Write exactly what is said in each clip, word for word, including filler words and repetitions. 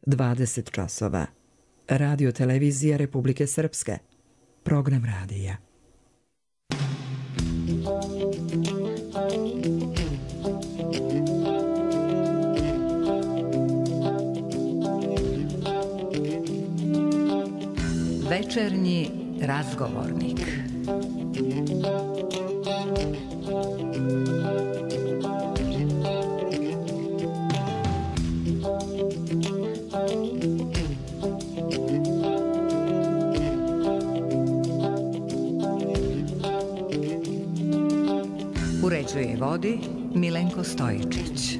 dvadeset časova. Radio televizija Republike Srpske. Program radija. Večernji razgovornik. Uređuje i vodi Milenko Stojičić.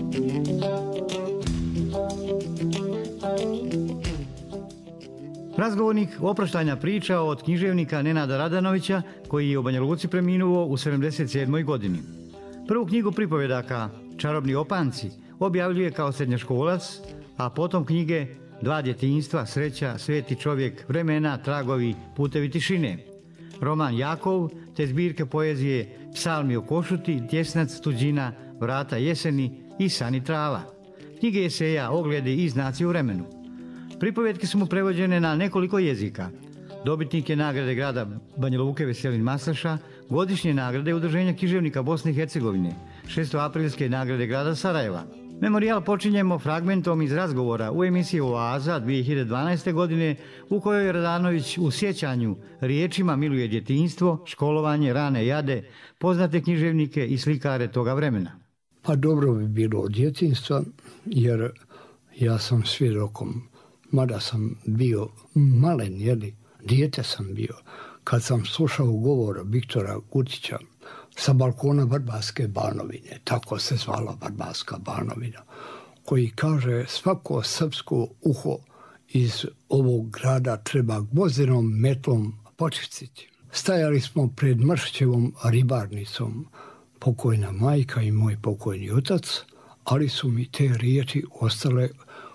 Razgovornik oproštanja priča od književnika Nenada Radanovića, koji je u Banja Luci preminuo u sedamdeset sedmoj godini. Prvu knjigu pripovedaka Čarobni opanci objavljuje kao srednjoškolac, a potom knjige Dva djetinjstva, Sreća, Sveti čovjek, Vremena, Tragovi, Putevi tišine, roman Jakov, te zbirke poezije Psalmi o košuti, Tjesnac, Tuđina, Vrata jeseni i Sani trava. Knjige eseja, ogledi i znaci u vremenu. Pripovetke su mu prevođene na nekoliko jezika. Dobitnik je nagrade grada Banja Luke Veselin Maslaša, godišnje nagrade Udruženja književnika Bosne i Hercegovine, šestoaprilske nagrade grada Sarajeva. Memorijal počinjemo fragmentom iz razgovora u emisiji Oaza dvije hiljade dvanaeste. godine, u kojoj Radanović u sjećanju riječima miluje djetinjstvo, školovanje, rane jade, poznate književnike i slikare toga vremena. Pa dobro bi bilo od djetinjstva, jer ja sam svjedokom, mada sam bio malen, jeli, dijete sam bio, kad sam slušao govor Viktora Gutića sa balkona Vrbarske Banovine, tako se zvala Vrbarska Banovina, koji kaže svako srpsko uho iz ovog grada treba gvozdenom metlom počistiti. Stajali smo pred Mršćevom ribarnicom, pokojna majka i moj pokojni otac, ali su mi te riječi ostale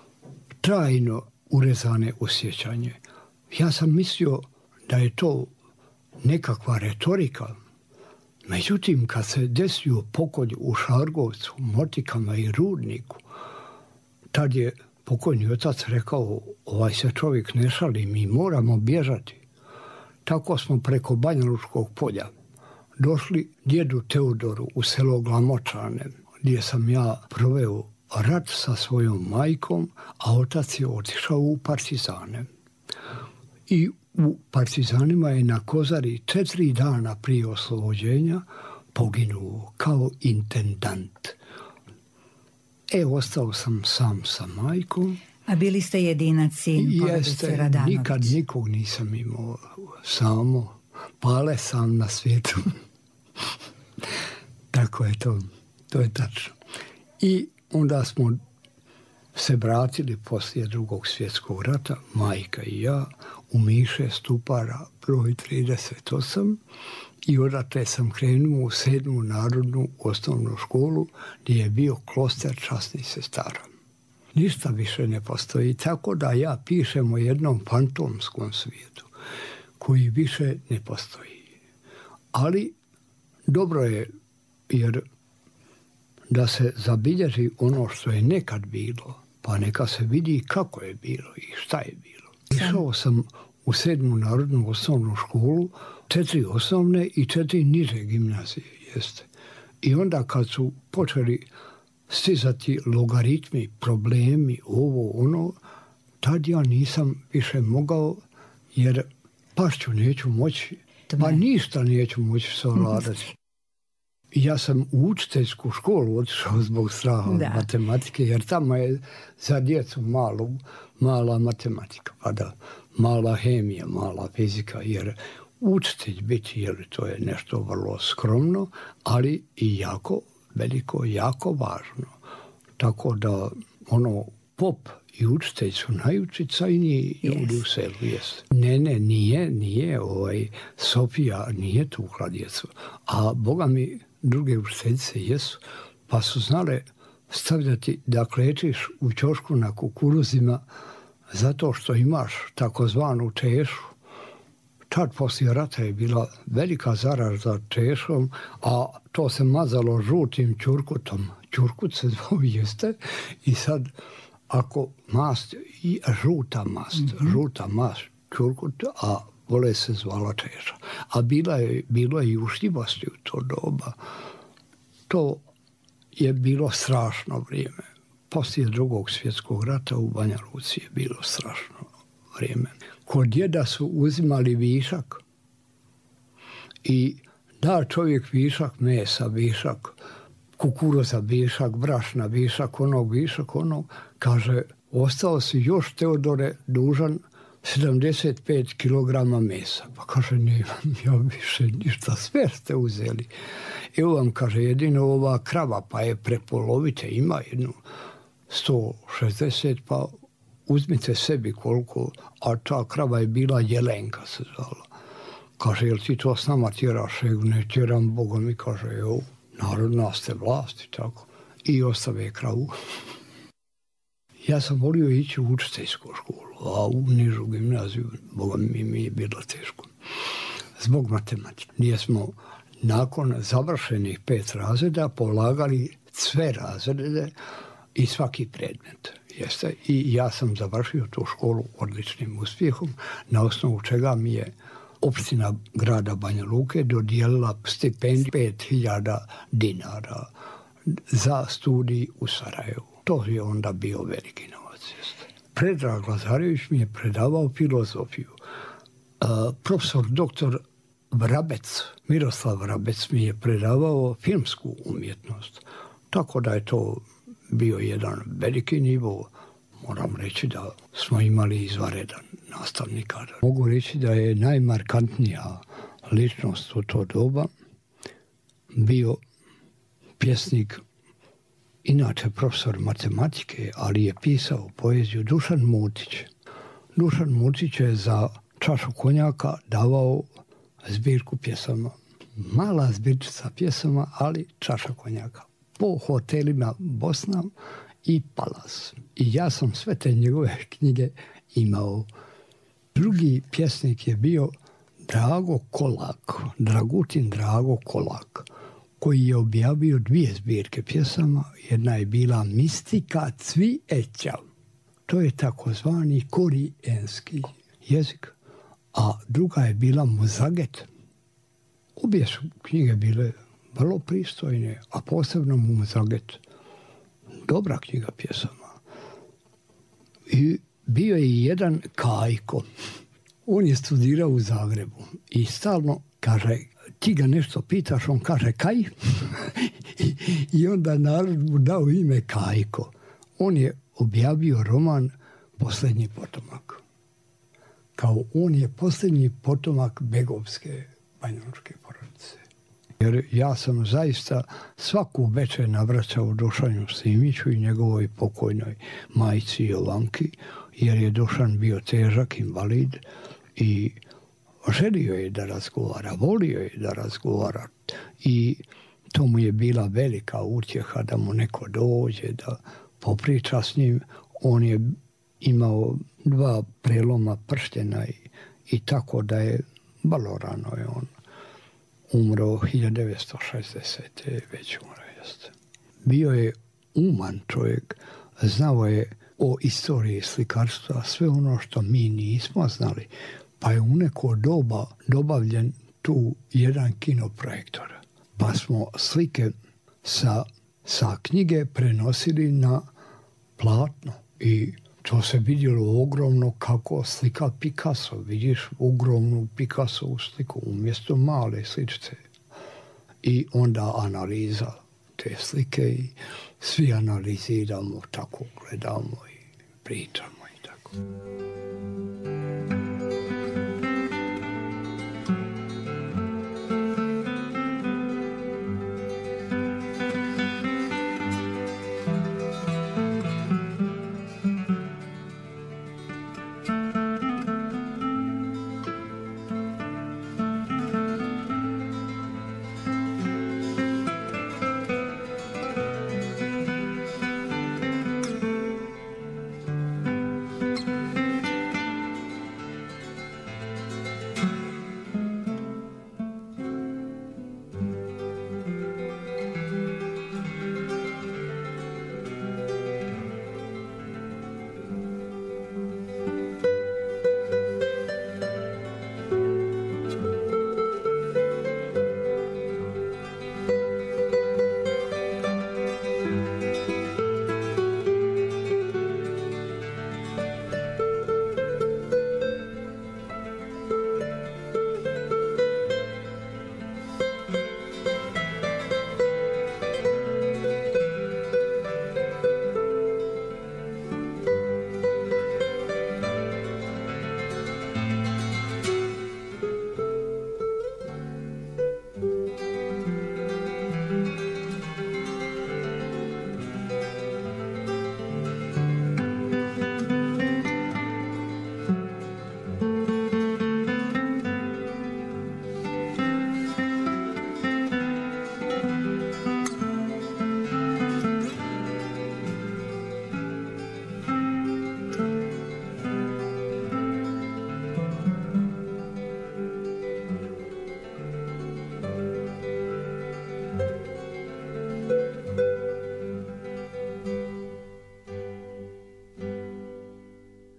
trajno urezane u sjećanje. Ja sam mislio da je to nekakva retorika. Međutim, kad se desio pokolj u Šargovcu, Motikama i Rudniku, tad je pokojni otac rekao, ovaj se čovjek ne šali, mi moramo bježati. Tako smo preko Banjalučkog polja došli djedu Teodoru u selo Glamočane, gdje sam ja proveo rat sa svojom majkom, a otac je otišao u partizane. I u partizanima je na Kozari četiri dana prije oslobođenja poginuo kao intendant. E, ostao sam sam sa majkom. A bili ste jedinac sin porodice Radanović? Nikad nikog nisam imao, samo Pale sam na svijetu. Tako je to, to je tačno. I onda smo se vratili poslije drugog svjetskog rata, majka i ja, u Miše Stupara broj trideset osam, i odatle sam krenuo u sedmu narodnu osnovnu školu gdje je bio kloster časnih sestara. Ništa više ne postoji, tako da ja pišem o jednom fantomskom svijetu koji više ne postoji. Ali dobro je, jer da se zabilježi ono što je nekad bilo, pa neka se vidi kako je bilo i šta je bilo. Išao sam u sedmu narodnu osnovnu školu, četiri osnovne i četiri niže gimnazije, jeste. I onda kad su počeli stizati logaritmi, problemi, ovo, ono, tad ja nisam više mogao, jer pašću neću moći, pa ništa neću moći savladati. Ja sam u učiteljsku školu otišao zbog straha od matematike, jer tamo je za djecu malu, mala matematika, pa da, mala hemija, mala fizika, jer učitelj biti, jer to je nešto vrlo skromno, ali i jako veliko, jako važno. Tako da, ono, pop i učitelj su najučicajniji ljudi u selu, jesu. Ne, ne, nije, nije, ovaj, Sofija nije tukla djecu, a Boga mi, druge učiteljice jesu, pa su znale stavljati da klečiš u ćošku na kukuruzima zato što imaš takozvanu češu. Tad poslije rata je bila velika zaraza češom, a to se mazalo žutim ćurkutom. Ćurkut se zvao, jeste, i sad ako mast, i žuta mast, mm-hmm. žuta mast, čurkut, a vole se zvala češa. A bila je, bilo je i ušljivosti u to doba. To je bilo strašno vrijeme. Poslije drugog svjetskog rata u Banja Luci je bilo strašno vrijeme. Kod djeda su uzimali višak i da čovjek višak mesa, višak kukuruza, višak brašna, višak onog, višak onog. Kaže, ostao si još, Teodore, dužan sedamdeset pet kilograma mesa. Pa kaže, nemam ja više ništa, sve ste uzeli. Evo vam, kaže, jedino ova krava, pa je prepolovite, ima jednu sto šezdeset, pa uzmite sebi koliko, a ta krava je bila Jelenka se zvala. Kaže, jel ti to s nama tjeraš? Ne tjeram, Boga mi, kaže, evo, narodna ste vlasti, tako. I ostave kravu. Ja sam volio ići u učiteljsku školu, a u nižu gimnaziju, Boga mi, mi je bilo teško. Zbog matematike. Nije smo nakon završenih pet razreda polagali sve razrede i svaki predmet. Jeste. I ja sam završio tu školu odličnim uspjehom, na osnovu čega mi je opština grada Banja Luke dodijelila stipendiju pet hiljada dinara za studij u Sarajevu. To je onda bio veliki novac. Jeste. Predrag Lazarević mi je predavao filozofiju. Uh, profesor doktor Vrabec, Miroslav Vrabec mi je predavao filmsku umjetnost. Tako da je to bio jedan veliki nivo. Moram reći da smo imali izvanredan nastavni kadar. Mogu reći da je najmarkantnija ličnost u to doba bio pjesnik, inače profesor matematike, ali je pisao poeziju, Dušan Mutić. Dušan Mutić je za čašu konjaka davao zbirku pjesama. Mala zbirčica pjesama, ali čaša konjaka. Po hotelima Bosna i Palas. I ja sam sve te njegove knjige imao. Drugi pjesnik je bio Drago Kolak, Dragutin Drago Kolak, koji je objavio dvije zbirke pjesama. Jedna je bila Mistika cvijeća. To je takozvani korijenski jezik. A druga je bila Muzaget. Obje su knjige bile vrlo pristojne, a posebno Muzaget. Dobra knjiga pjesama. I bio je i jedan Kajko. On je studirao u Zagrebu i stalno kaže, ti ga nešto pitaš, on kaže Kaj. I, I onda narod mu dao ime Kajko. On je objavio roman Posljednji potomak. Kao on je posljednji potomak begovske banjalučke porodice. Jer ja sam zaista svaku večer navraćao Dušanju Simiću i njegovoj pokojnoj majci Jovanki, jer je Dušan bio težak invalid i želio je da razgovara, volio je da razgovara i to mu je bila velika utjeha da mu neko dođe, da popriča s njim. On je imao dva preloma prštena i, i tako da je vrlo rano je on umro hiljadu devetsto šezdesete već umro jeste. Bio je uman čovjek, znao je o istoriji slikarstva, sve ono što mi nismo znali, pa je u neko doba dobavljen tu jedan kinoprojektor. Pa smo slike sa, sa knjige prenosili na platno i to se vidjelo ogromno kako slika Picasso. Vidiš ogromnu Picassovu sliku umjesto male sličice. I onda analiza te slike i svi analiziramo, tako gledamo i pričamo i tako.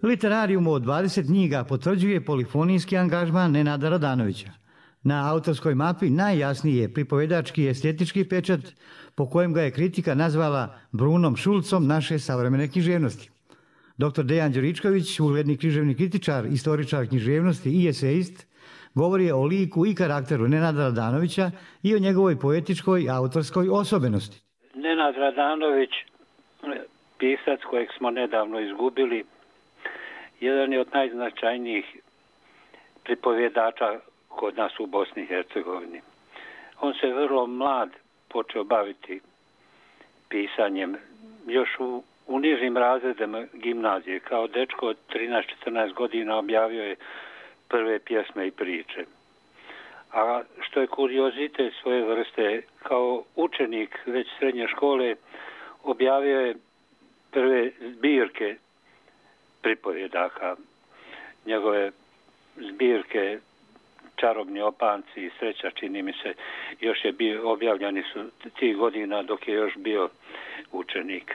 Literarium od dvadeset knjiga potvrđuje polifonijski angažman Nenada Radanovića. Na autorskoj mapi najjasniji je pripovedački i estetički pečat po kojem ga je kritika nazvala Brunom Šulcom naše savremene književnosti. doktor Dejan Đuričković, ugledni književni kritičar, istoričar književnosti i esejist, govori o liku i karakteru Nenada Radanovića i o njegovoj poetičkoj i autorskoj osobenosti. Nenad Radanović, pisac kojeg smo nedavno izgubili, jedan je od najznačajnijih pripovjedača kod nas u Bosni i Hercegovini. On se vrlo mlad počeo baviti pisanjem, još u, u nižim razredima gimnazije. Kao dečko od trinaest četrnaest godina objavio je prve pjesme i priče. A što je kuriozitet svoje vrste, kao učenik već srednje škole objavio je prve zbirke pripovjedaka. Njegove zbirke Čarobni opanci i Sreća, čini mi se, još je bio, objavljeni su tih godina dok je još bio učenik.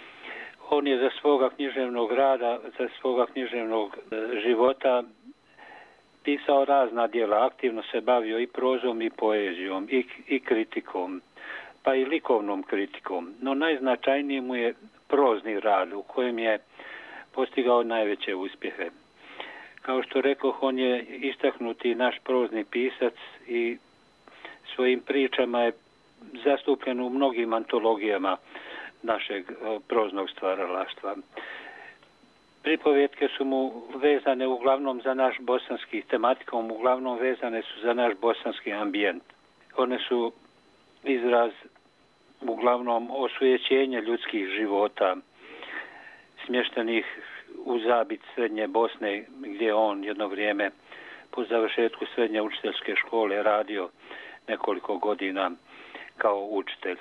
On je za svoga književnog rada, za svoga književnog života pisao razna djela, aktivno se bavio i prozom i poezijom i, i kritikom, pa i likovnom kritikom. No najznačajniji mu je prozni rad u kojem je postigao najveće uspjehe. Kao što rekoh, on je istaknuti naš prozni pisac i svojim pričama je zastupljen u mnogim antologijama našeg proznog stvaralaštva. Pripovjetke su mu vezane uglavnom za naš bosanski, tematikom uglavnom vezane su za naš bosanski ambijent. One su izraz uglavnom osujećenja ljudskih života, smještenih u zabit srednje Bosne, gdje on jedno vrijeme po završetku srednje učiteljske škole radio nekoliko godina kao učitelj.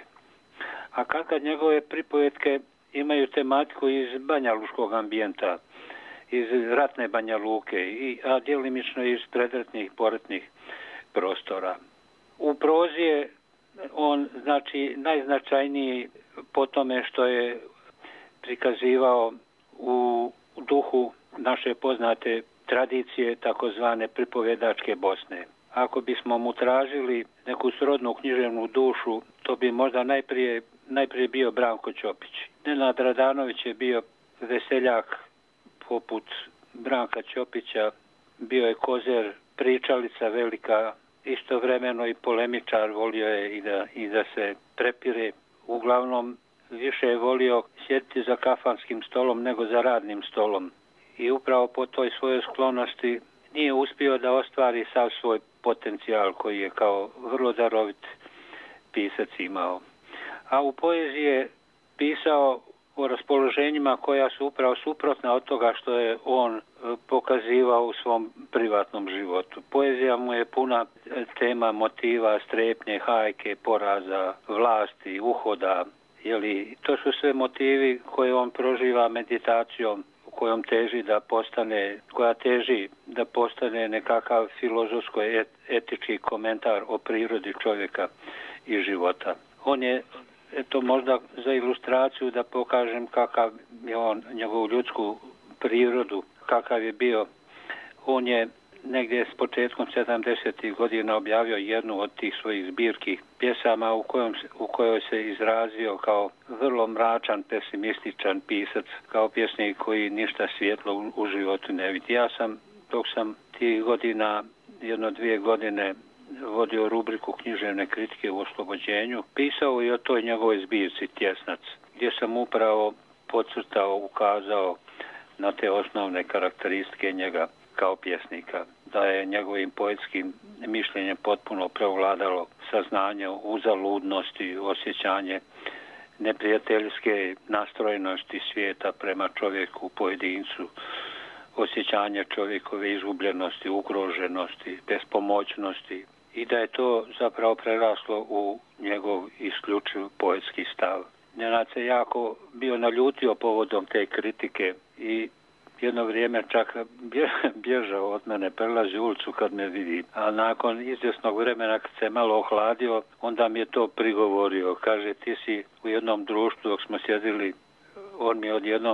A kad njegove pripovetke imaju tematiku iz banjaluškog ambijenta, iz ratne Banja Luke, i, a djelimično iz predratnih poratnih prostora. U prozi je on, znači, najznačajniji po tome što je prikazivao u duhu naše poznate tradicije takozvane pripovjedačke Bosne. Ako bismo mu tražili neku srodnu književnu dušu, to bi možda najprije, najprije bio Branko Ćopić. Nenad Radanović je bio veseljak poput Branka Ćopića, bio je kozer, pričalica velika, istovremeno i polemičar, volio je i da, i da se prepire. Uglavnom više je volio sjediti za kafanskim stolom nego za radnim stolom. I upravo po toj svojoj sklonosti nije uspio da ostvari sav svoj potencijal koji je kao vrlo darovit pisac imao. A u poeziji je pisao o raspoloženjima koja su upravo suprotna od toga što je on pokazivao u svom privatnom životu. Poezija mu je puna tema, motiva, strepnje, hajke, poraza, vlasti, uhoda. Jeli, to su sve motivi koje on proživa meditacijom, kojom teži da postane, koja teži da postane nekakav filozofsko-etički komentar o prirodi čovjeka i života. On je, eto, možda za ilustraciju da pokažem kakav je on, njegovu ljudsku prirodu, kakav je bio. On je negdje s početkom sedamdesetih godina objavio jednu od tih svojih zbirki pjesama u, kojom, u kojoj se izrazio kao vrlo mračan, pesimističan pisac, kao pjesnik koji ništa svjetlo u, u životu ne vidi. Ja sam, dok sam tih godina, jedno dvije godine, vodio rubriku književne kritike u Oslobođenju, pisao i o toj njegovoj zbirci Tjesnac, gdje sam upravo podcrtao, ukazao na te osnovne karakteristike njega kao pjesnika, da je njegovim poetskim mišljenjem potpuno prevladalo saznanje uzaludnosti, osjećanje neprijateljske nastrojenosti svijeta prema čovjeku, pojedincu, osjećanje čovjekove izgubljenosti, ugroženosti, bespomoćnosti, i da je to zapravo preraslo u njegov isključiv poetski stav. Nenad se jako bio naljutio povodom te kritike i jedno vrijeme čak bježao od mene, prelazi ulicu kad me vidi. A nakon izvjesnog vremena kad se malo ohladio, onda mi je to prigovorio. Kaže, ti si u jednom društvu dok smo sjedili, on mi je odjednom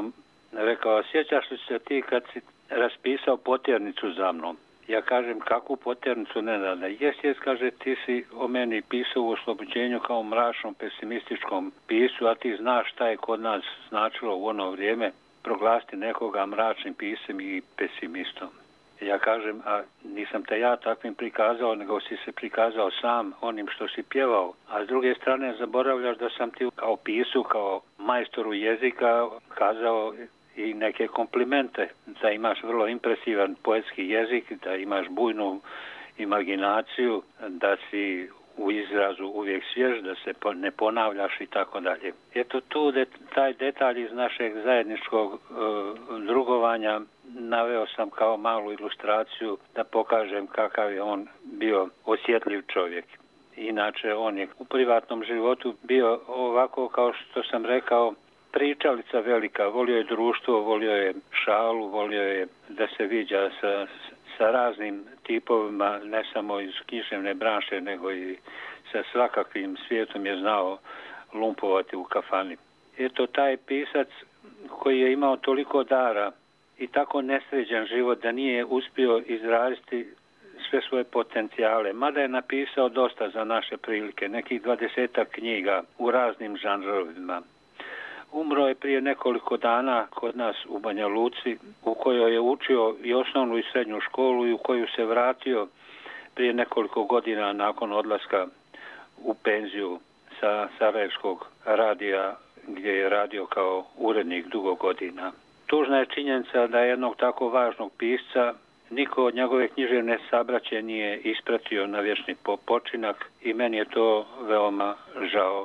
Rekao, sjećaš li se ti kad si raspisao potjernicu za mnom? Ja kažem, kakvu potjernicu, Nenada? Jes, jes, kaže, ti si o meni pisao u Oslobođenju kao mračnom pesimističkom pisu, a ti znaš šta je kod nas značilo u ono vrijeme proglasiti nekoga mračnim pisem i pesimistom. Ja kažem, a nisam te ja takvim prikazao, nego si se prikazao sam onim što si pjevao. A s druge strane zaboravljaš da sam ti kao pisu, kao majstoru jezika kazao i neke komplimente, da imaš vrlo impresivan poetski jezik, da imaš bujnu imaginaciju, da si u izrazu uvijek svjež, da se ne ponavljaš i tako dalje. Eto tu de, taj detalj iz našeg zajedničkog e, drugovanja naveo sam kao malu ilustraciju da pokažem kakav je on bio osjetljiv čovjek. Inače on je u privatnom životu bio ovako kao što sam rekao, pričalica velika, volio je društvo, volio je šalu, volio je da se viđa sa, sa raznim tipovima, ne samo iz književne branše, nego i sa svakakvim svijetom je znao lumpovati u kafani. Eto, taj pisac koji je imao toliko dara i tako nesređen život da nije uspio izraziti sve svoje potencijale, mada je napisao dosta za naše prilike, nekih dvadesetak knjiga u raznim žanrovima. Umro je prije nekoliko dana kod nas u Banja Luci, u kojoj je učio i osnovnu i srednju školu i u koju se vratio prije nekoliko godina nakon odlaska u penziju sa Sarajevskog radija, gdje je radio kao urednik dugo godina. Tužna je činjenica da jednog tako važnog pisca niko od njegove književne sabraće nije ispratio na vječni počinak i meni je to veoma žao.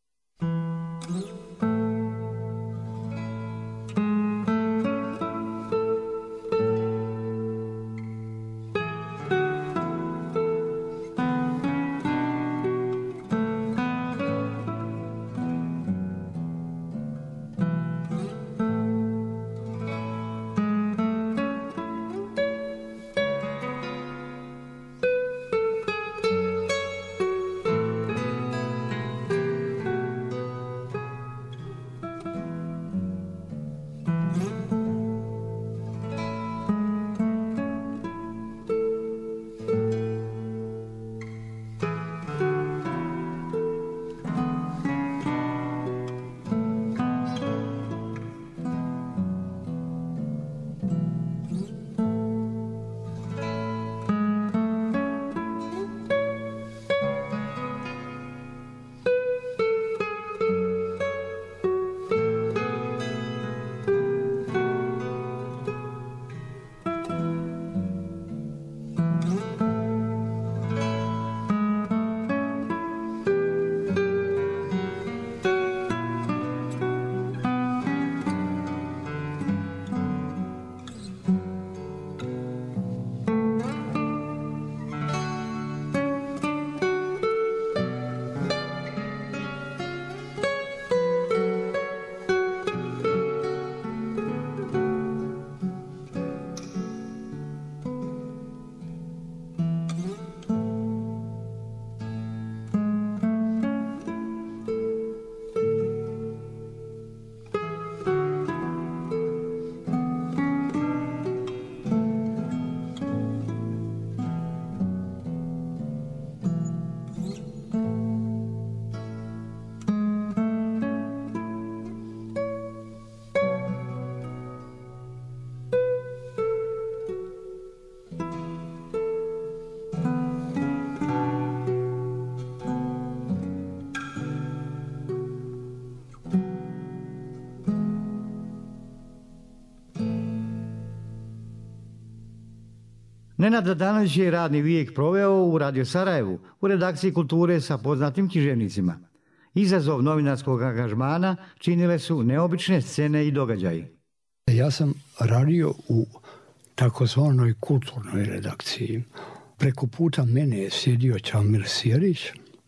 Nenad Dadanović je radni vijek proveo u Radio Sarajevu, u redakciji kulture sa poznatim književnicima. Izazov novinarskog angažmana činile su neobične scene i događaji. Ja sam radio u takozvanoj kulturnoj redakciji. Preko puta mene je sjedio Čamil Sirić,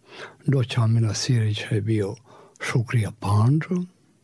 do Čamila Sirića je bio Šukrija Pandžo,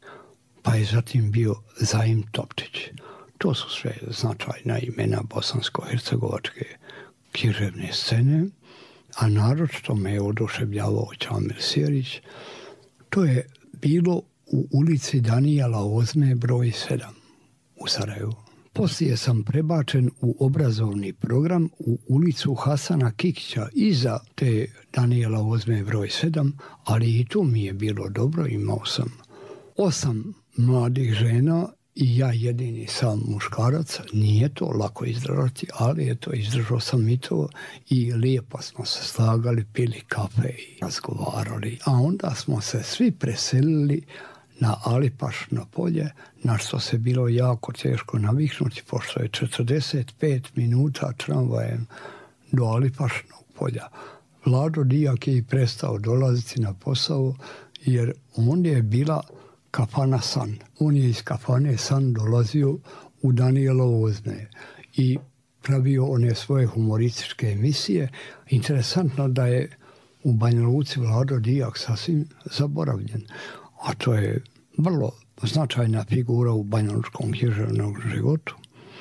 pa je zatim bio Zaim Toptić. To su sve značajna imena bosansko-hercegovačke književne scene, a naročito me je oduševljavao Čamil Sirić. To je bilo u ulici Danijela Ozme broj sedam u Sarajevu. Poslije sam prebačen u obrazovni program u ulicu Hasana Kikića iza te Danijela Ozme broj sedam, ali i tu mi je bilo dobro, imao sam osam mladih žena i ja jedini sam muškarac. Nije to lako izdržati, ali eto, izdržao sam i to i lijepo smo se slagali, pili kafe i razgovarali. A onda smo se svi preselili na Alipašno polje, na što se bilo jako teško naviknuti, pošto je četrdeset pet minuta tramvajem do Alipašnog polja. Vlado Dijak je i prestao dolaziti na posao, jer on je bila kafana San. On je iz kafane San dolazio u Danijelovo Ozme i pravio one svoje humorističke emisije. Interesantno da je u Banja Luci Vlado Dijak sasvim zaboravljen. A to je vrlo značajna figura u banjalučkom književnom životu,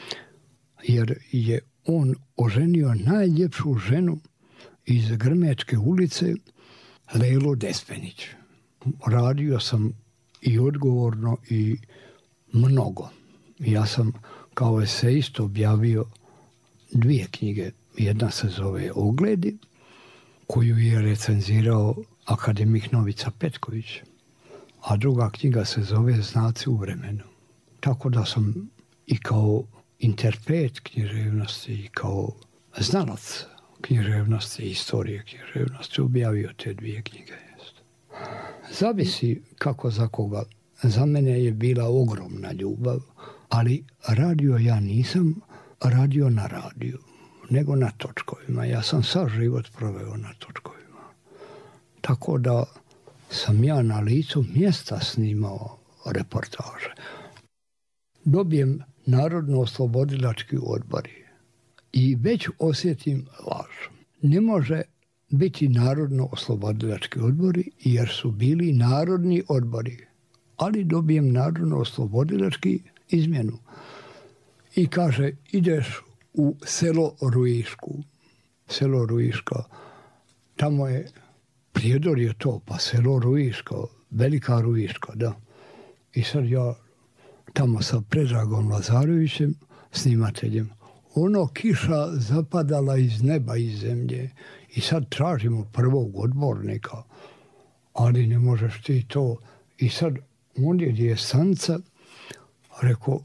jer je on oženio najljepšu ženu iz Grmečke ulice, Lejlu Despenić. Radio sam i odgovorno i mnogo. Ja sam kao esejist objavio dvije knjige. Jedna se zove Ogledi, koju je recenzirao akademik Novica Petković, a druga knjiga se zove Znaci u vremenu. Tako da sam i kao interpret književnosti i kao znalac književnosti i istorije književnosti objavio te dvije knjige. Zavisi kako za koga. Za mene je bila ogromna ljubav, ali radio ja nisam radio na radiju, nego na točkovima. Ja sam sav život proveo na točkovima. Tako da sam ja na licu mjesta snimao reportaže. Dobijem Narodno-oslobodilački odbori i već osjetim laž. Ne može biti Narodno-oslobodilački odbori jer su bili narodni odbori, ali dobijem Narodno-oslobodilački izmjenu. I kaže, ideš u selo Ruišku. Selo Ruiška, tamo je Prijedor je to, pa selo Ruiška, Velika Ruiška, da. I sad ja tamo sa Predragom Lazarevićem, snimateljem, ono kiša zapadala iz neba i zemlje i sad tražimo prvog odbornika, ali ne možeš ti to. I sad ondje gdje je stanica, rekao,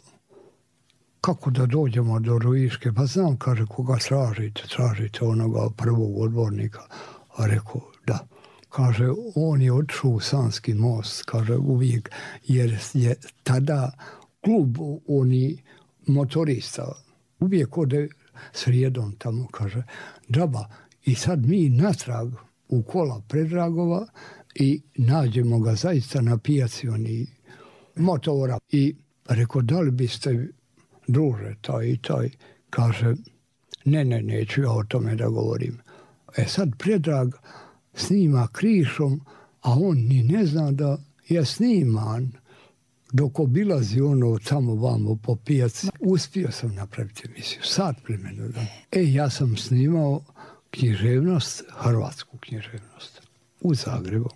kako da dođemo do Ruiške? Pa znam, kaže, koga tražite? Tražite onoga prvog odbornika. A rekao, da. Kaže, on je otišao u Sanski most, kaže, uvijek, jer je tada klub oni motorista uvijek ode srijedom tamo, kaže, džaba. I sad mi natrag u kola Predragova i nađemo ga zaista na pijaci oni motora. I rekao, da li biste, druže, taj i taj, kaže, ne, ne, neću ja o tome da govorim. E sad Predrag snima krišom, a on ni ne zna da je sniman. Dok obilazi ono tamo vamo po pijaci, uspio sam napraviti emisiju, sat vremena. E, ja sam snimao književnost, hrvatsku književnost, u Zagrebu.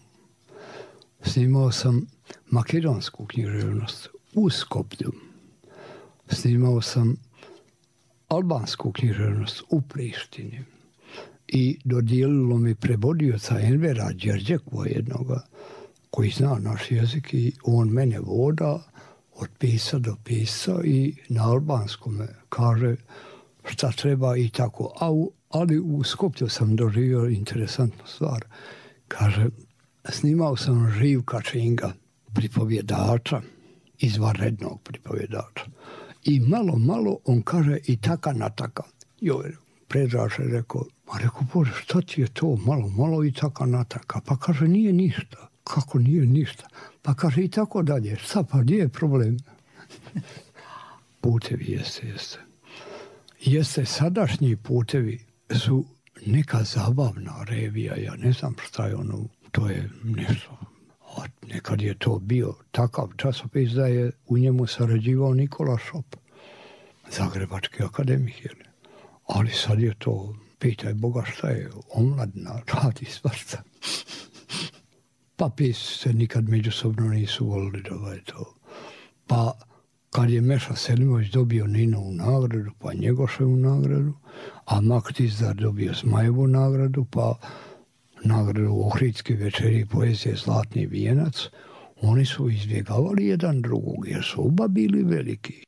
Snimao sam makedonsku književnost u Skoplju. Snimao sam albansku književnost u Prištini. I dodijelilo mi prevodioca Envera Đerđekova jednoga, koji zna naš jezik i on mene voda od pisa do pisa i na albanskom kaže šta treba i tako. A u, ali u Skoplju sam doživio interesantnu stvar. Kaže, snimao sam Živka Činga, pripovjedača, izvanrednog pripovjedača. I malo, malo on kaže i taka na taka. Joj, Predraž je rekao, ma rekao, Bože, šta ti je to, malo, malo i taka na taka. Pa kaže, nije ništa. Kako nije ništa? Pa kaže i tako dalje. Šta pa, gdje je problem? Putevi jeste, jeste. Jeste, sadašnji putevi su neka zabavna revija. Ja ne znam šta je ono, to je nešto. A nekad je to bio takav časopis da je u njemu sarađivao Nikola Šop, zagrebački akademik. Jel? Ali sad je to, pitaj Boga šta je, omladina, radi svašta. Papi se nikad međusobno nisu volili da je to. Pa kad je Meša Selimović dobio Ninovu nagradu, pa Njegoševu nagradu, a Mak Tizdar dobio Zmajevu nagradu, pa nagradu Ohridske večeri poezije Zlatni vijenac, oni su izbjegavali jedan drugog, jer su oba bili veliki.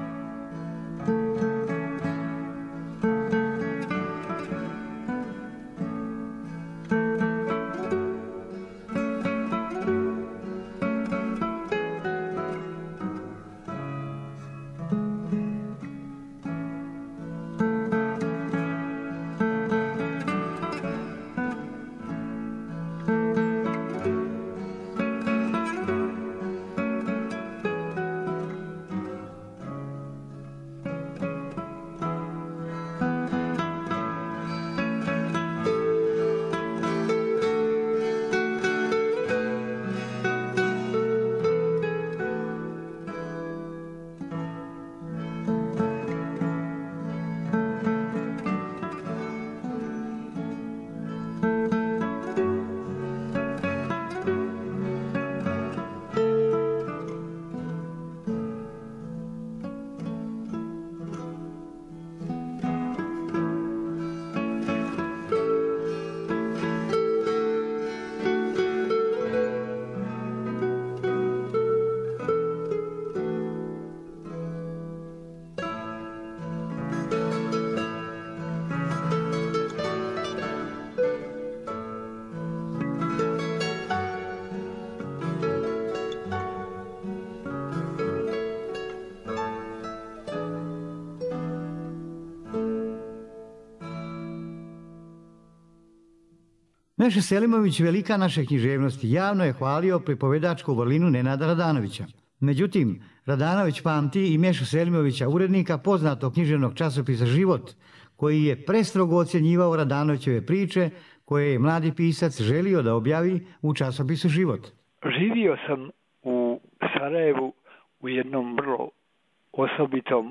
Meša Selimović, velika naše književnosti, javno je hvalio pripovedačku vrlinu Nenada Radanovića. Međutim, Radanović pamti i Mešu Selimovića, urednika poznatog književnog časopisa Život, koji je prestrogo ocjenjivao Radanovićeve priče koje je mladi pisac želio da objavi u časopisu Život. Živio sam u Sarajevu u jednom vrlo osobitom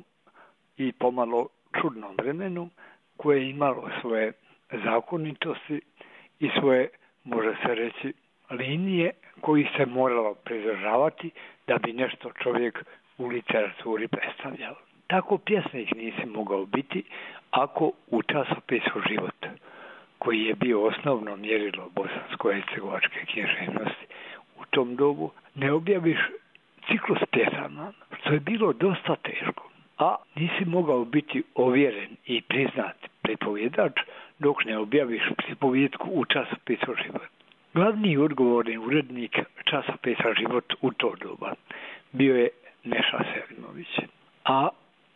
i pomalo čudnom vremenu koje je imalo svoje zakonitosti i svoje, može se reći, linije koji se moralo pridržavati da bi nešto čovjek u literaturi predstavljao. Tako pjesnik nisi mogao biti ako u časopisu Život, koji je bio osnovno mjerilo bosansko-hercegovačke književnosti u tom dobu, ne objaviš ciklus pjesama, što je bilo dosta teško. A nisi mogao biti ovjeren i priznat pripovjedač dok ne objaviš pripovjetku u časopisu Život. Glavni odgovorni urednik časopisa Život u to doba bio je Meša Selimović. A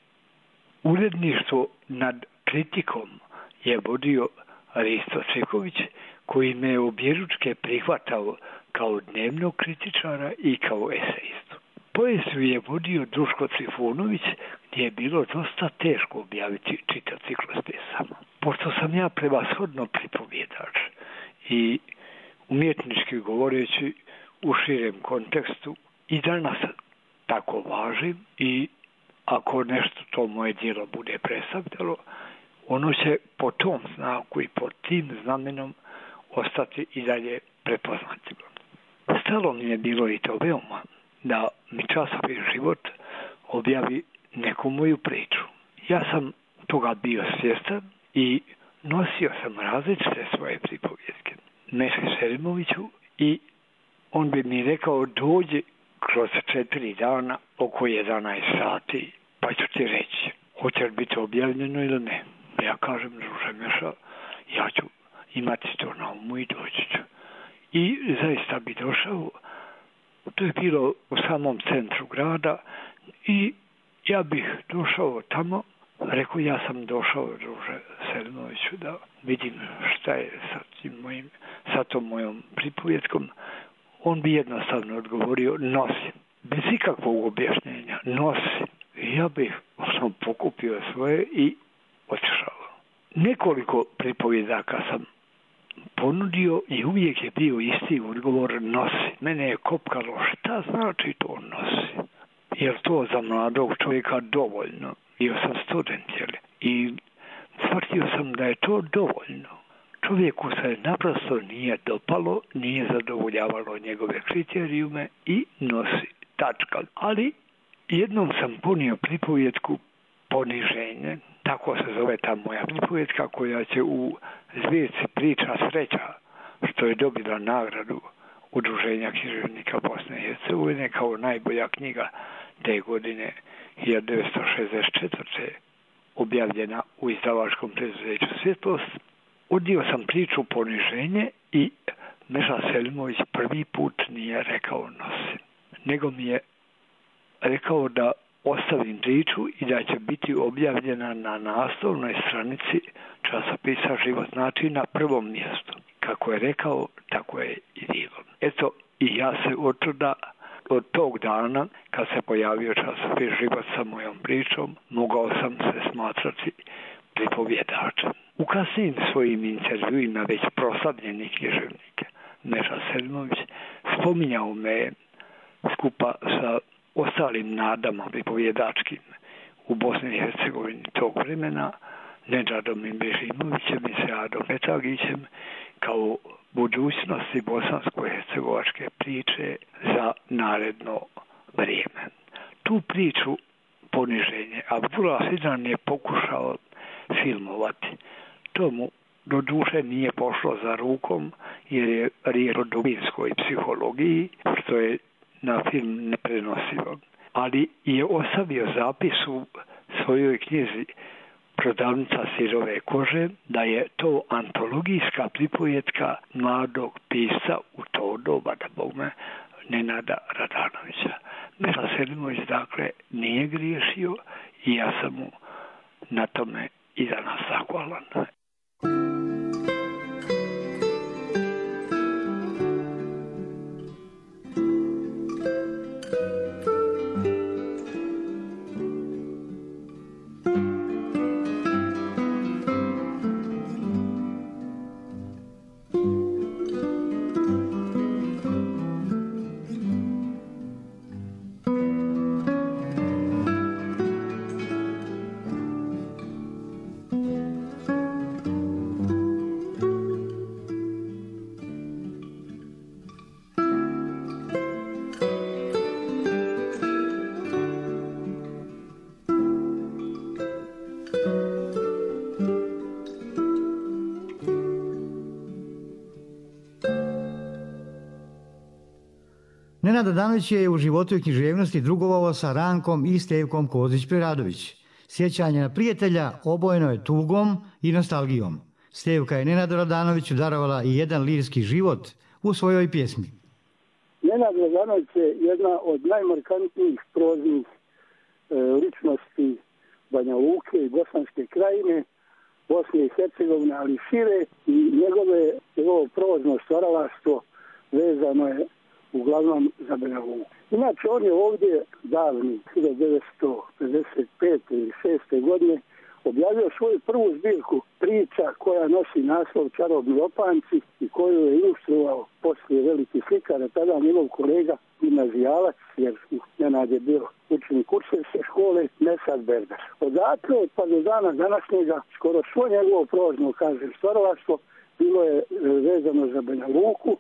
uredništvo nad kritikom je vodio Risto Čeković, koji me je objeručke prihvatao kao dnevnog kritičara i kao esejistu. Poeziju je vodio Duško Trifunović, gdje je bilo dosta teško objaviti čitav ciklus pjesama. Pošto sam ja prevashodno pripovjedač i umjetnički govoreći u širem kontekstu i danas tako važim i ako nešto to moje djelo bude predstavljalo, ono će po tom znaku i po tim znamenom ostati i dalje prepoznatljivo. Stalo mi je bilo i to veoma da mi časopis Život objavi neku moju priču. Ja sam toga bio svjestan i nosio sam različite svoje pripovjetke Meši Selimoviću i on bi mi rekao dođi kroz četiri dana oko jedanaest sati pa ću ti reći hoće li biti objavljeno ili ne. Ja kažem, druže Meša, ja ću imati to na umu i doći ću. I zaista bi došao, to je bilo u samom centru grada i ja bih došao tamo, rekao ja sam došao, druže Selimoviću, da vidim šta je sa, tim mojim, sa tom mojom pripovjetkom. On bi jednostavno odgovorio, nosi, bez ikakvog objašnjenja, nosi. I ja bih ono, pokupio svoje i otišao. Nekoliko pripovjedaka sam ponudio i uvijek je bio isti odgovor, nosi. Mene je kopkalo, šta znači to nosi? Jer to za mladog čovjeka dovoljno. Bio sam student, jel? I shvatio sam da je to dovoljno. Čovjeku se naprosto nije dopalo, nije zadovoljavalo njegove kriterijume i nosi tačka. Ali jednom sam ponio pripovjetku Poniženje, tako se zove ta moja pripovjetka, koja će u zbirci Priča sreća, što je dobila nagradu Udruženja književnika Bosne i Hercegovine kao najbolja knjiga te godine hiljadu devetsto šezdeset četvrte objavljena u izdavačkom preduzeću Svjetlost. Odio sam priču Poniženje i Meša Selimović prvi put nije rekao nosim, nego mi je rekao da ostavim priču i da će biti objavljena na naslovnoj stranici časopisa Život, znači na prvom mjestu. Kako je rekao, tako je i bilo. Eto, i ja se od čuda, od tog dana, kad se pojavio časopis Život sa mojom pričom, mogao sam se smatrati pripovjedačem. U kasnijim svojim intervjuima već proslavljeni književnik Meša Selimović spominjao me skupa sa ostalim nadama pripovjedačkim u Bosni i Hercegovini tog vremena, Nedžadom Ibrahimovićem i Seadom Petagićem, kao budućnosti bosansko-hercegovačke priče za naredno vrijeme. Tu priču Poniženje Abdullah Sidran je pokušao filmovati. To mu do duše nije pošlo za rukom, jer je riječ o dubinskoj psihologiji, što je na film neprenosivo. Ali je ostavio zapis u svojoj knjizi Prodavnica sirove kože, da je to antologijska pripovjetka mladog pisca u to doba, da bogme, Nenada Radanovića. Meša Selimović, dakle, nije griješio i ja sam mu na tome i danas zahvalan. Nenad Radanović je u životu i književnosti drugovao sa Rankom i Stevkom Kozić-Preradović. Sjećanje na prijatelja obojeno je tugom i nostalgijom. Stevka je Nenadu Radanoviću darovala i jedan lirski život u svojoj pjesmi. Nenad Radanović je jedna od najmarkantnijih proznih e, ličnosti Banja Luke i Bosanske krajine, Bosne i Hercegovine, ali šire, i njegove, njegovo prozno stvaralaštvo vezano je uglavnom za Banja Luku. Inače, on je ovdje davni hiljadu devetsto pedeset pete ili šeste godine objavio svoju prvu zbirku priča koja nosi naslov Čarobni opanci i koju je ilustrovao poslije veliki slikar, tada njegov kolega gimnazijalac, jer Nenad je bio učenik Kurševske škole, Nesad Berber. Odatle pa do dana današnjega skoro svo njegovo prozno, kažem, stvaralaštvo bilo je vezano za Banja Luku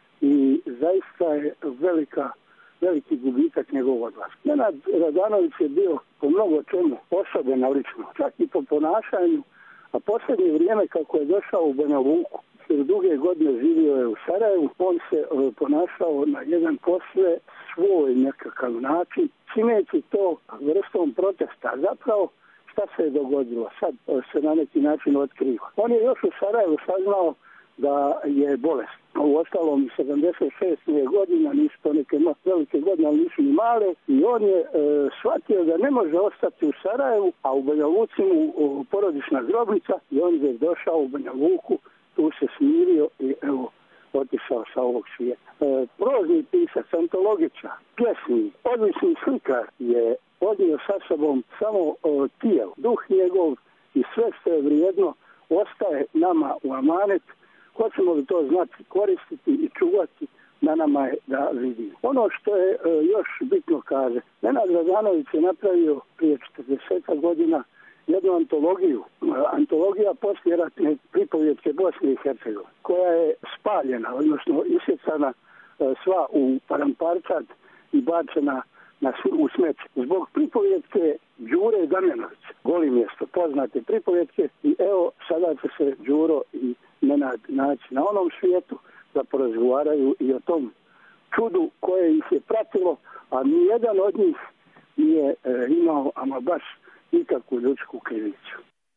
i zaista je velika, veliki gubitak njegov odlaska. Nenad Radanović je bio po mnogo čemu osobena lično, čak i po ponašanju, a posljednje vrijeme kako je došao u Banja Luku, jer duge godine živio je u Sarajevu, on se uh, ponašao na jedan posve svoj nekakav način, čineći to vrstom protesta. Zapravo, šta se je dogodilo? Sad uh, se na neki način otkriva. On je još u Sarajevu saznao da je bolest. U ostalom sedamdeset šeste godina, nisu to neke velike godine, ali nisu ni male, i on je e, shvatio da ne može ostati u Sarajevu, a u Banja Luci mu porodična grobnica, i on je došao u Banja Luku, tu se smirio i evo, otišao sa ovog svijeta. E, prozni pisac, antologičar, pjesnik, odlični slikar je odnio sa sobom samo o, tijelo, duh njegov i sve što je vrijedno ostaje nama u amanet. Hoćemo li to znati koristiti i čuvati, na nama je da vidimo. Ono što je e, još bitno kaže, Nenad Radanović je napravio prije četrdeset godina jednu antologiju, antologija poslijeratne pripovjetke Bosne i Hercegovine, koja je spaljena, odnosno isjecana e, sva u paramparčad i bačena na, u smeće. Zbog pripovjetke Đure Damjanovića, Goli mjesto, poznate pripovjetke, i evo sada će se Đuro i Nenad naći na onom svijetu da porazgovaraju i o tom čudu koje ih je pratilo, a nijedan od njih nije e, imao ama baš nikakvu ljudsku krivicu.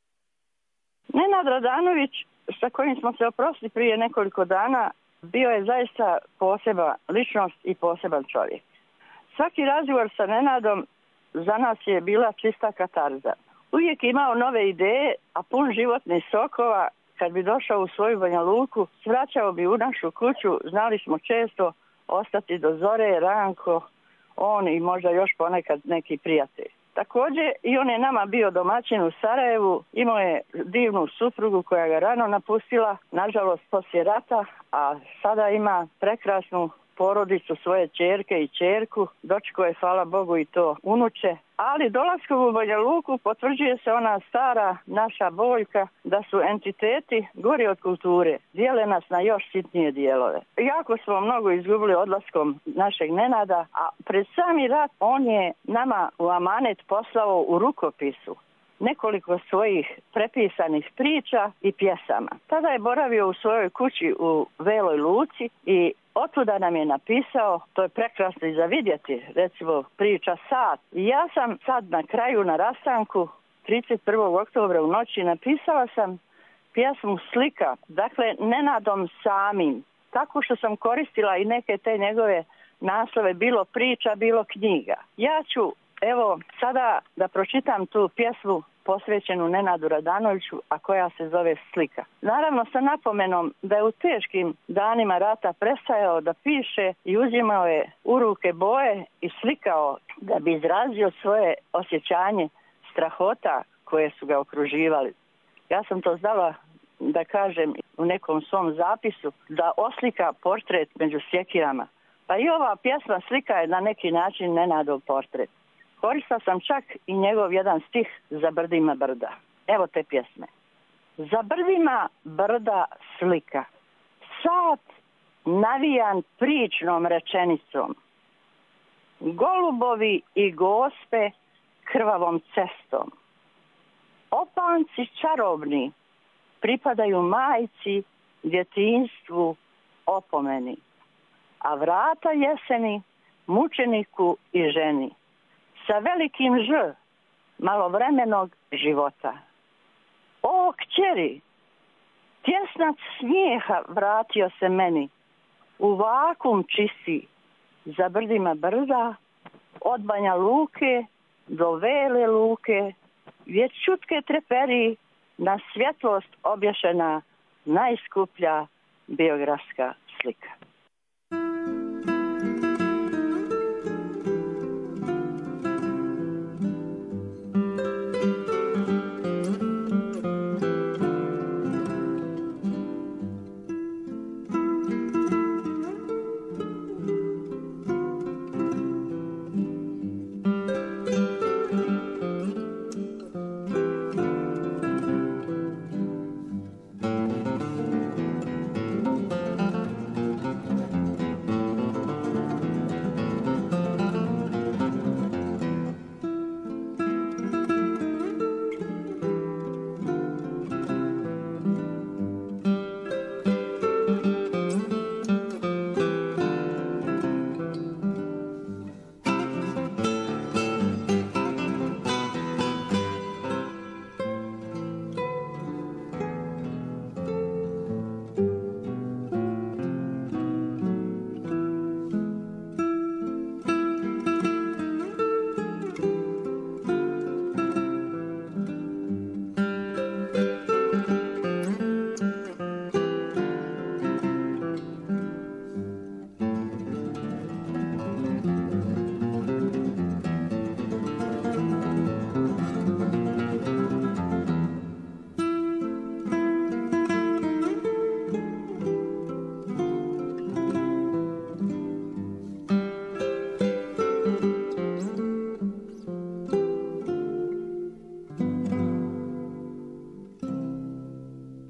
Nenad Radanović, sa kojim smo se oprostili prije nekoliko dana, bio je zaista posebna ličnost i poseban čovjek. Svaki razgovor sa Nenadom za nas je bila čista katarza. Uvijek imao nove ideje, a pun životnih sokova. Kad bi došao u svoju Banja Luku, svraćao bi u našu kuću, znali smo često ostati do zore, Ranko, on i možda još ponekad neki prijatelj. Također i on je nama bio domaćin u Sarajevu, imao je divnu suprugu koja ga rano napustila, nažalost poslije rata, a sada ima prekrasnu porodicu, svoje ćerke i ćerku, dočko je, hvala Bogu, i to unuče. Ali dolaskom u Banja Luku potvrđuje se ona stara naša boljka da su entiteti gori od kulture, dijele nas na još sitnije dijelove. Jako smo mnogo izgubili odlaskom našeg Nenada, a pred sami rat on je nama u amanet poslao u rukopisu nekoliko svojih prepisanih priča i pjesama. Tada je boravio u svojoj kući u Veloj Luci i otuda nam je napisao, to je prekrasno i za vidjeti, recimo priča Sat. I ja sam sad na kraju, na rastanku, trideset prvog oktobra u noći, napisala sam pjesmu Slika, dakle Nenadom samim, tako što sam koristila i neke te njegove naslove, bilo priča, bilo knjiga. Ja ću, evo, sada da pročitam tu pjesmu posvećenu Nenadu Radanoviću, a koja se zove Slika. Naravno sa napomenom da je u teškim danima rata prestajao da piše i uzimao je u ruke boje i slikao da bi izrazio svoje osjećanje strahota koje su ga okruživali. Ja sam to znala da kažem u nekom svom zapisu, da oslika portret među sjekirama. Pa i ova pjesma Slika je na neki način Nenadov portret. Koristila sam čak i njegov jedan stih Za brdima brda. Evo te pjesme. Za brdima brda slika, sat navijan pričnom rečenicom, golubovi i gospe krvavom cestom, opanci čarobni pripadaju majci, djetinjstvu, opomeni, a vrata jeseni mučeniku i ženi, sa velikim Ž malovremenog života. O, kćeri, tjesnac smijeha vratio se meni, u vakum čisti, za brdima brda, od Banja Luke do Vele Luke, gdje čutke treperi na svjetlost obješena najskuplja biografska slika.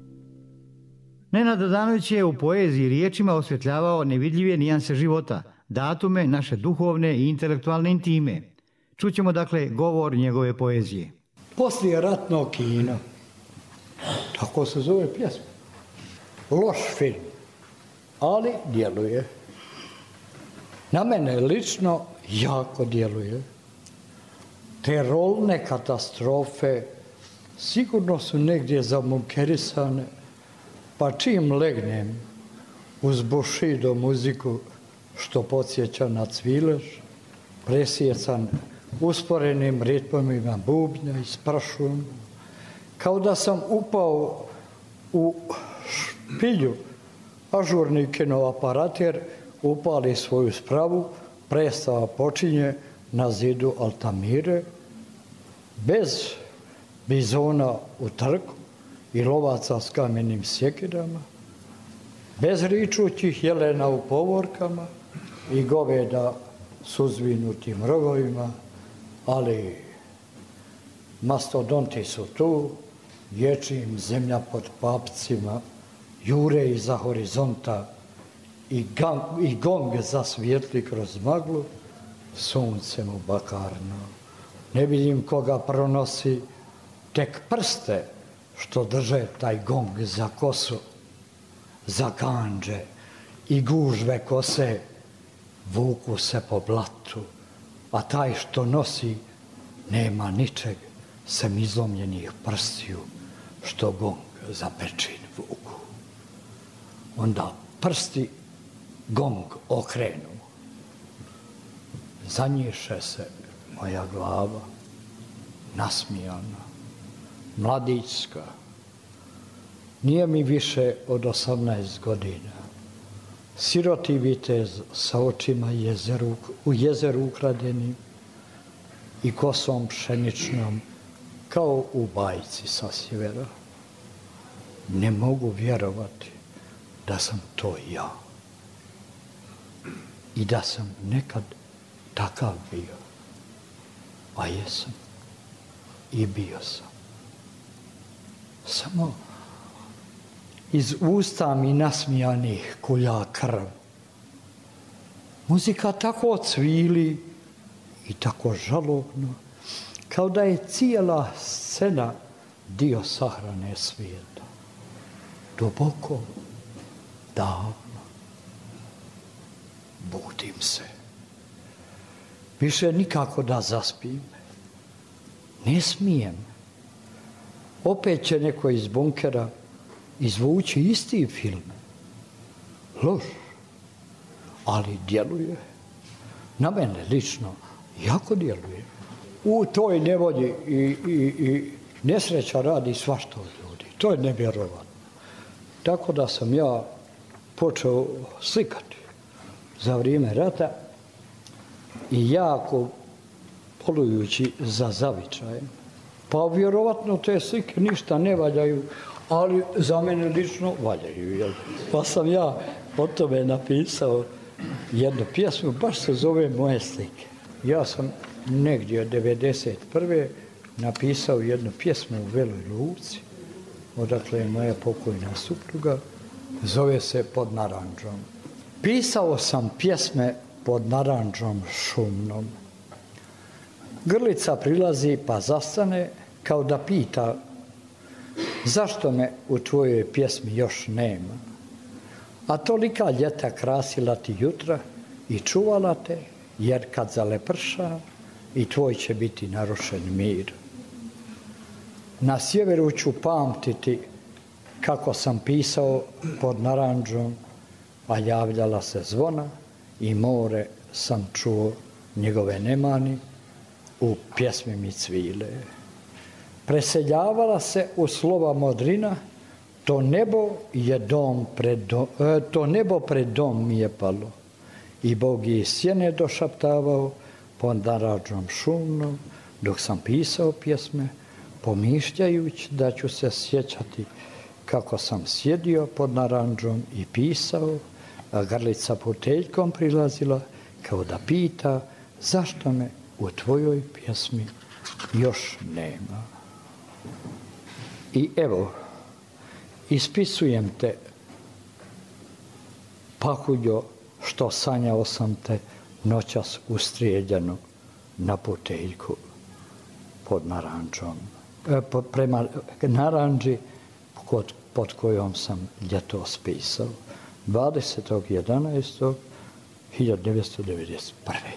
Nenad Radanović je u poeziji riječima osvjetljavao nevidljive nijanse života, datume naše duhovne i intelektualne intime. Čućemo dakle govor njegove poezije. Poslije ratno kino, tako se zove pjesma. Loš film, ali djeluje. Na mene lično jako djeluje. Te rolne katastrofe sigurno su negdje zamunkerisane, pa čim legnem uz Bushido muziku što podsjeća na cvilež, presjecan usporenim ritmima bubnja i sprašujem, kao da sam upao u špilju. Ažurni kinoaparater upali svoju spravu, predstava počinje na zidu Altamire, bez bizona u trku i lovaca s kamenim sjekirama, bez ričućih jelena u povorkama i goveda s uzvinutim rogovima, ali mastodonti su tu, ječim zemlja pod papcima, jure iza horizonta i, gang, i gong zasvijetli kroz maglu, suncem u bakarno. Ne vidim koga pronosi, tek prste što drže taj gong za kosu, za ganđe i gužve kose vuku se po blatu, a taj što nosi nema ničeg sem izlomljenih prstiju što gong za pečin vuku. Onda prsti gong okrenu. Zanjiše se moja glava, nasmijana, mladićska. Nije mi više od osamnaest godina. Siroti vitez sa očima jezeru, u jezeru ukradenim i kosom pšeničnom, kao u bajci sa sjevera. Ne mogu vjerovati da sam to ja. I da sam nekad takav bio. A jesam. I bio sam. Samo iz usta mi nasmijanih kulja krv. Muzika tako cvili i tako žalobno, kao da je cijela scena dio sahrane svijeta. Duboko, davno. Budim se. Više nikako da zaspim. Ne smijem. Opet će neko iz bunkera izvući isti film. Loš, ali djeluje. Na mene lično jako djeluje. U toj nevolji i, i, i nesreća radi svašta od ljudi. To je nevjerovatno. Tako da sam ja počeo slikati za vrijeme rata i jako polujući za zavičajem. Pa vjerovatno te slike ništa ne valjaju, ali za mene lično valjaju. Jel? Pa sam ja o tome napisao jednu pjesmu, baš se zove Moje slike. Ja sam negdje od devedeset prve napisao jednu pjesmu u Veloj Luci, odakle je moja pokojna supruga, zove se Pod naranđom. Pisao sam pjesme pod naranđom šumnom. Grlica prilazi pa zastane, kao da pita zašto me u tvojoj pjesmi još nema. A tolika ljeta krasila ti jutra i čuvala te, jer kad zaleprša i tvoj će biti narušen mir. Na sjeveru ću pamtiti kako sam pisao pod naranđom, a javljala se zvona i more sam čuo njegove nemani, u pjesmi mi cvile. Preseljavala se u slova modrina, to nebo je dom pred dom, to nebo pred dom mi je palo. I Bog je iz sjene došaptavao pod naranđom šumnom, dok sam pisao pjesme, pomišljajući da ću se sjećati kako sam sjedio pod naranđom i pisao, a grlica puteljkom prilazila kao da pita zašto me u tvojoj pjesmi još nema. I evo, ispisujem te, pahuljo što sanjao sam te noćas ustrijeljeno na puteljku pod naranđom, e, po, prema naranđi pod, pod kojom sam ljeto spisao dvadesetog jedanaestog hiljadu devetsto devedeset prve.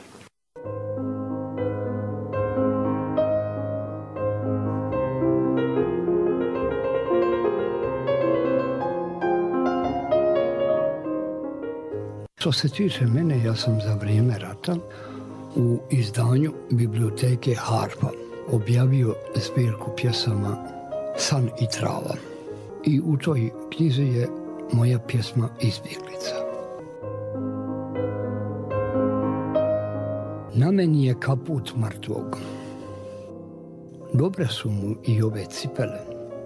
Što se tiče mene, ja sam za vrijeme rata u izdanju biblioteke Harpa objavio zbirku pjesama San i trava. I u toj knjizi je moja pjesma Izbjeglica. Na meni je kaput mrtvog. Dobre su mu i ove cipele.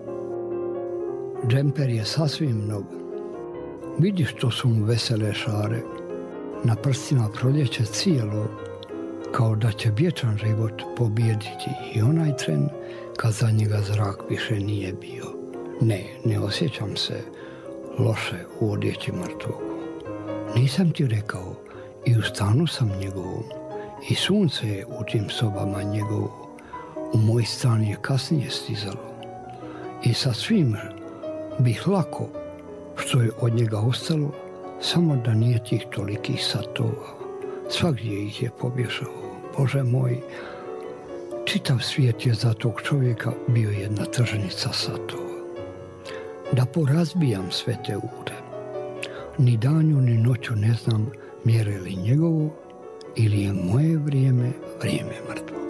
Džemper je sasvim nov. Vidi što su mu vesele šare, na prstima proljeće cijelo, kao da će vječan život pobijediti i onaj tren kad za njega zrak više nije bio. Ne, ne osjećam se loše u odjeći mrtvog. Nisam ti rekao, i u stanu sam njegovom, i sunce je u tim sobama njegovo, u moj stan je kasnije stizalo. I sa svim bih lako što je od njega ostalo, samo da nije tih tolikih satova. Svagdje ih je pobješao. Bože moj, čitav svijet je za tog čovjeka bio jedna tržnica satova. Da porazbijam sve te ure. Ni danju, ni noću ne znam mjere li njegovo ili je moje vrijeme vrijeme mrtvo.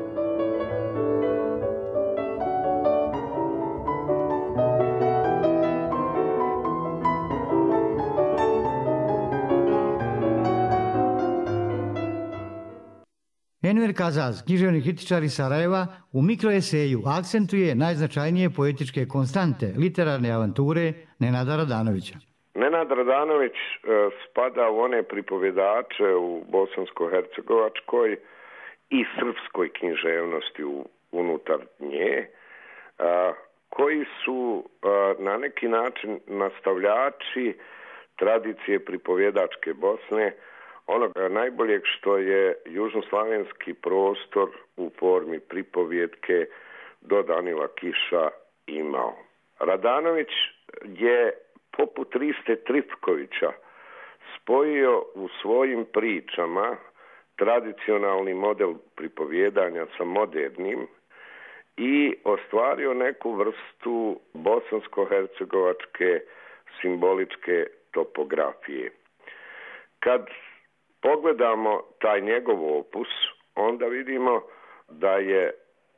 Enver Kazaz, književni kritičar iz Sarajeva, u mikroeseju akcentuje najznačajnije poetičke konstante literarne avanture Nenada Radanovića. Nenad Radanović spada u one pripovjedače u bosansko-hercegovačkoj i srpskoj književnosti unutar nje, koji su na neki način nastavljači tradicije pripovjedačke Bosne, onoga najboljeg što je južnoslavenski prostor u formi pripovjetke do Danila Kiša imao. Radanović je poput Riste Trifkovića spojio u svojim pričama tradicionalni model pripovjedanja sa modernim i ostvario neku vrstu bosansko-hercegovačke simboličke topografije. Kad pogledamo taj njegov opus, onda vidimo da je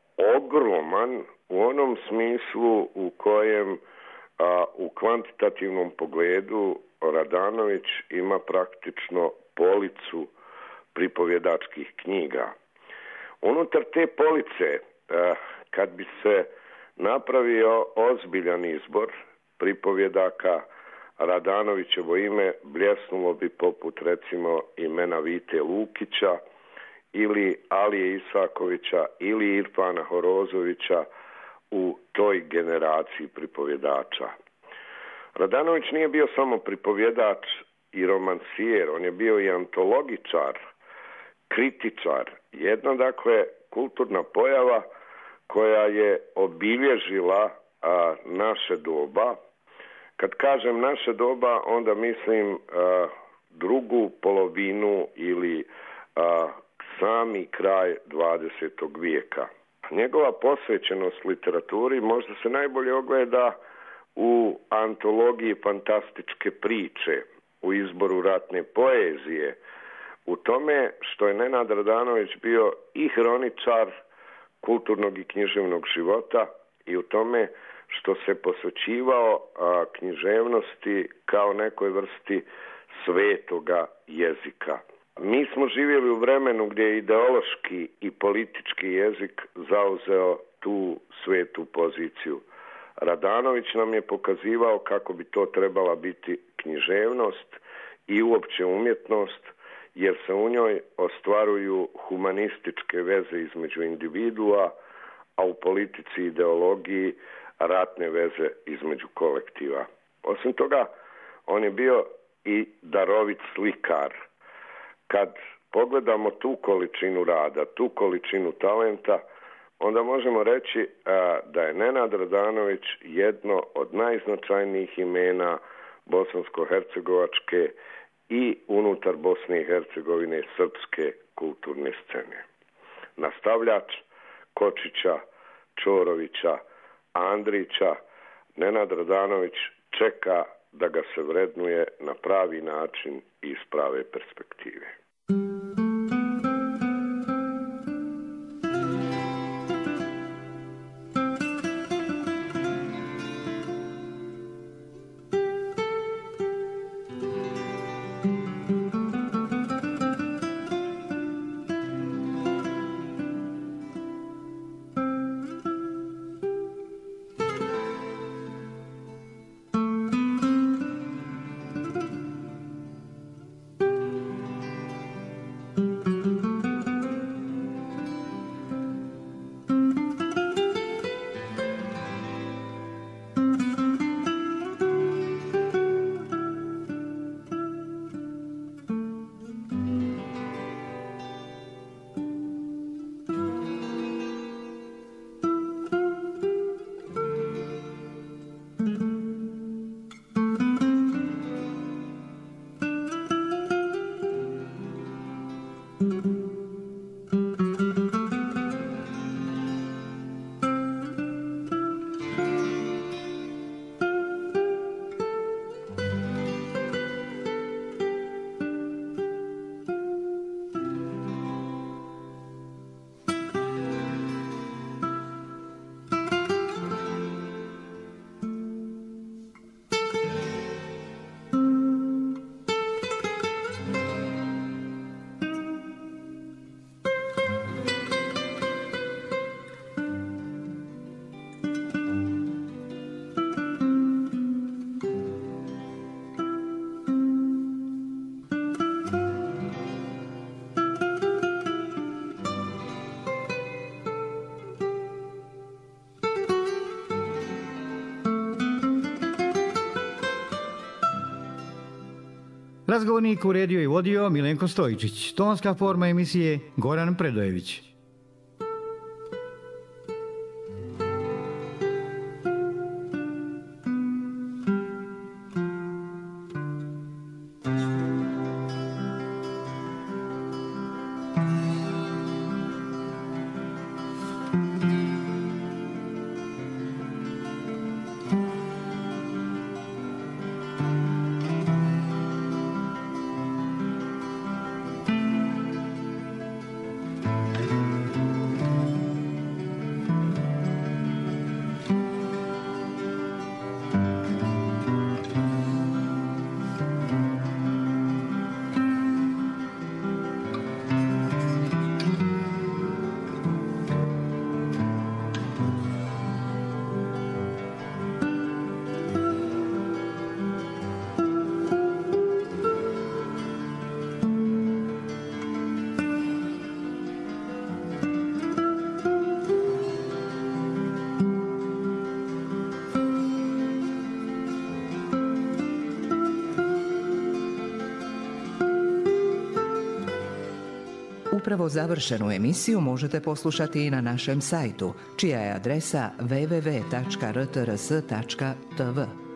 ogroman u onom smislu u kojem a, u kvantitativnom pogledu Radanović ima praktično policu pripovjedačkih knjiga. Unutar te police, a, kad bi se napravio ozbiljan izbor pripovjedaka, Radanovićevo ime bljesnulo bi poput recimo imena Vite Lukića ili Alije Isakovića ili Irfana Horozovića u toj generaciji pripovjedača. Radanović nije bio samo pripovjedač i romancijer, on je bio i antologičar, kritičar, jedna dakle kulturna pojava koja je obilježila a, naše doba. Kad kažem naše doba, onda mislim a, drugu polovinu ili a, sami kraj dvadesetog vijeka. Njegova posvećenost literaturi možda se najbolje ogleda u antologiji fantastičke priče, u izboru ratne poezije, u tome što je Nenad Radanović bio i hroničar kulturnog i književnog života i u tome što se posvećivao a, književnosti kao nekoj vrsti svetoga jezika. Mi smo živjeli u vremenu gdje je ideološki i politički jezik zauzeo tu svetu poziciju. Radanović nam je pokazivao kako bi to trebala biti književnost i uopće umjetnost, jer se u njoj ostvaruju humanističke veze između individua, a u politici i ideologiji ratne veze između kolektiva. Osim toga, on je bio i darovit slikar. Kad pogledamo tu količinu rada, tu količinu talenta, onda možemo reći a, da je Nenad Radanović jedno od najznačajnijih imena bosansko-hercegovačke i unutar Bosne i Hercegovine srpske kulturne scene. Nastavljač Kočića, Čorovića, Andrića, Nenad Radanović čeka da ga se vrednuje na pravi način i iz prave perspektive. Razgovornik uredio i vodio Milenko Stojičić. Tonska forma emisije Goran Predojević. Upravo završenu emisiju možete poslušati i na našem sajtu, čija je adresa w w w tačka r t r s tačka t v.